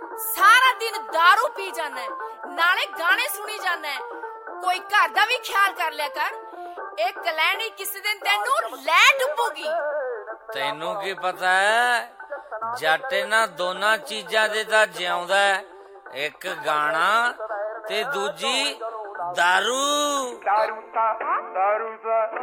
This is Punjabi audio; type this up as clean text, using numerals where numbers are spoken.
ਸਾਰਾ ਦਿਨ दारू ਪੀ ਜਾਣਾ, ਨਾਲੇ ਗਾਣੇ ਸੁਣੀ ਜਾਣਾ। ਕੋਈ ਘਰ ਦਾ ਵੀ ਖਿਆਲ ਕਰ ਲਿਆ ਕਰ। ਇਹ ਕਲੈਣੀ ਕਿਸੇ ਦਿਨ ਤੈਨੂੰ ਲੈ ਡੁੱਬੂਗੀ। ਤੈਨੂੰ ਕੀ ਪਤਾ ਹੈ, ਜੱਟ ਇਹਨਾਂ ਦੋਨਾਂ ਚੀਜ਼ਾਂ ਦੇ ਤਾਂ ਜਿਉਂਦਾ, ਇੱਕ ਗਾਣਾ ਤੇ ਦੂਜੀ दारू।